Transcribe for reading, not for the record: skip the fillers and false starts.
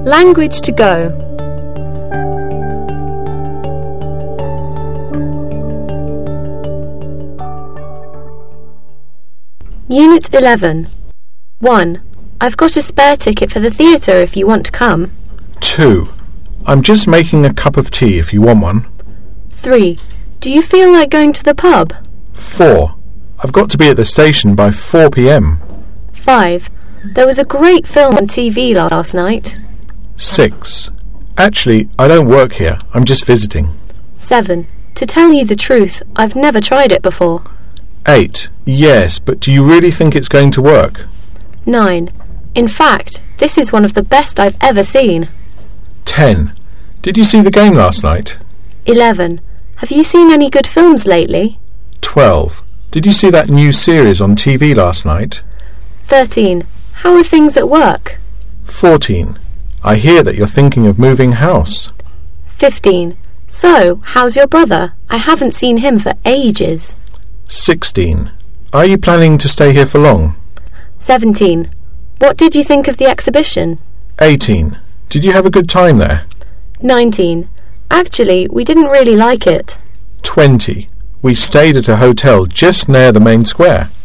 Language to go. Unit 11. 1. I've got a spare ticket for the theatre if you want to come. 2. I'm just making a cup of tea if you want one. 3. Do you feel like going to the pub? 4. I've got to be at the station by 4 p.m. 5. There was a great film on TV last night. 6. Actually, I don't work here. I'm just visiting. 7. To tell you the truth, I've never tried it before. 8. Yes, but do you really think it's going to work? 9. In fact, this is one of the best I've ever seen. 10. Did you see the game last night? 11. Have you seen any good films lately? 12. Did you see that new series on TV last night? 13. How are things at work? 14. I hear that you're thinking of moving house. 15. So, how's your brother? I haven't seen him for ages. 16. Are you planning to stay here for long? 17. What did you think of the exhibition? 18. Did you have a good time there? 19. Actually, we didn't really like it. 20. We stayed at a hotel just near the main square.